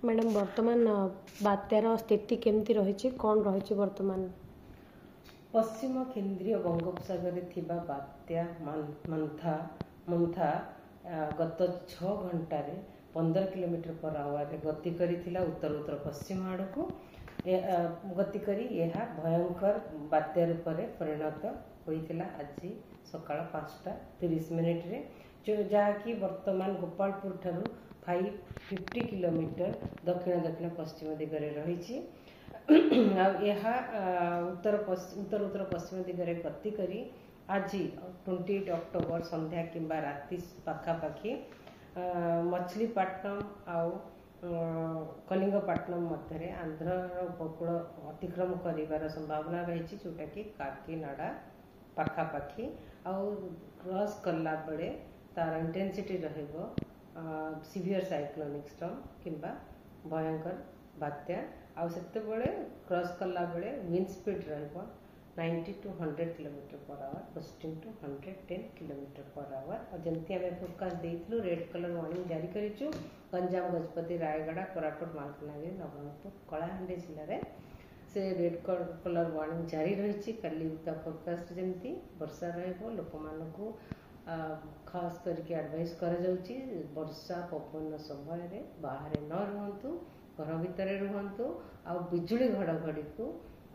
Madam वर्तमान बात्यार स्थिति केमती रही कौन रही वर्तमान? पश्चिम केन्द्रीय बंगोपसागर थिबा बात्या मंथा गत 6 घंटे 15 किलोमीटर पर आवर गति करिथिला उत्तर उत्तर पश्चिम आड़ को गति करी यह भयंकर बात्या रूप में परिणत होइथिला आज सकाळ 5:30 रे जहाँकि वर्तमान गोपालपुर ठारू 550 किलोमीटर दक्षिण दक्षिण पश्चिम दिगरे रही उत्तर उत्तर पश्चिम दिगरे गति करी आज 28 अक्टोबर संध्या किंबा राति पाखापाखि मछलीपट्टनम आउ कलिंगपट्टनम मध्य आंध्र उपकूल अतिक्रम कर संभावना रही जोटा कि काकीनाडा पाखापाखि आउ क्रॉस कला बेले तार इंटेंसिटी रहिबो सीवियर साइक्लोनिक स्टॉर्म किंबा भयंकर बात्या आउ सेते बेले क्रॉस कला बेले विंड स्पीड रहिबो 90 to 100 kilometre per hour gusting to 110 kilometre per hour और जमती आम फोरकास्ट देइथिलु रेड कलर वार्निंग जारी करिछु गंजाम गजपति रायगढ़ कोरापुट मालकानगिरी नवरंगपुर कलाहांडी जिले में से रेड कलर वार्निंग जारी रही काली फोरकास्ट जमती वर्षा रहिबो लोक मानकु खास करके एडवाइस करा जाउची वर्षा पवन समय रे बाहर न रुहंतु घर भितर रुहंतु आ बिजुली घड़घड़ी को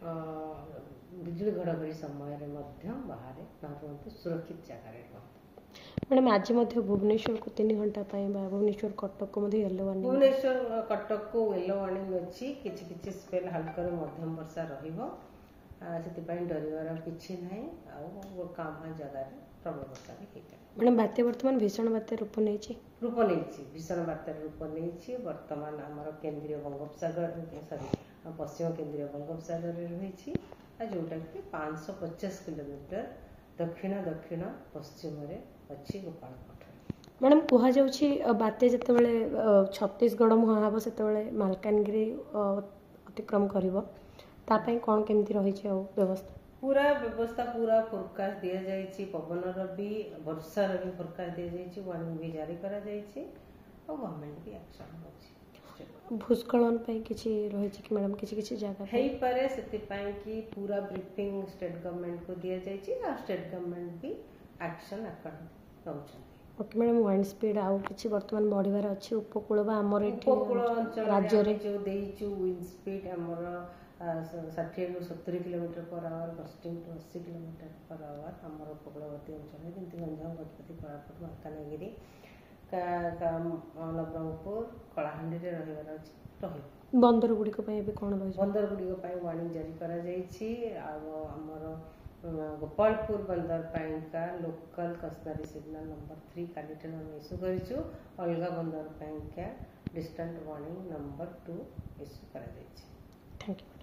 बिजुली घड़घड़ी समय रे मध्य बाहर न रुहंतु सुरक्षित जगह रे रुहंतु। मैडम आज भुवनेश्वर को 3 घंटा भुवनेश्वर कटक को येलो वार्निंग भुवनेश्वर कटक को येलो वार्निंग अच्छी किछि स्पेल हल्का मध्यम वर्षा रहिबो से डरवार किसी ना काम जगह प्रबल वर्षा भी मैडम बात्या वर्तमान भीषण बात्या रूप नहीं भीषण बात्या रूप नहीं वर्तमान आमर केन्द्रीय बंगोपसागर सॉरी पश्चिम केन्द्रीय बंगोपसागर रही जोटा कि 550 किलोमीटर दक्षिण दक्षिण पश्चिम अच्छी गोपालपुर। मैडम कह बात्या जिते छत्तीसगढ़ मुहां हम से मालकानगिरी अतिक्रम कर कौन केमती रही व्यवस्था पूरा फोरकास्ट दि जाइए पवनर भी वर्षार भी फोरकास्ट दि जाइए वार्निंग भी जारी करा जाइए और गवर्नमेंट भी एक्शन होछि। भूस्खलन किसी रही कि मैडम किसी जगह है पारे से कि पूरा ब्रीफिंग स्टेट गवर्नमेंट को दि जाइए और स्टेट गवर्नमेंट भी एक्शन नौछन। ओके मैडम वाइंड स्पीड आउ किछि वर्तमान बढ़िबार अछि उपकूल बा हमर उपकूल अंचल राज्य रे जो देइछु विंड स्पीड हमर 60 ରୁ 70 kilometre per hour gusting to 80 kilometre per hour हमर उपकूलवर्ती अंचल जंती गंजाम गजपति कोरापुट मालकानगिरी नवरंगपुर कलाहांडी रे रहिबार अछि बंदर गुड़िक भी कौन रही बंदर गुड़िक वार्निंग जारी करा जाइछि हमर गोपालपुर बंदर का लोकल कस्टमरी सिग्नल नंबर 3 काली इश्यू करिछु अलगा बंदर का डिस्टेंट वार्निंग नंबर 2 इश्यू करा जाइछि। Thank you.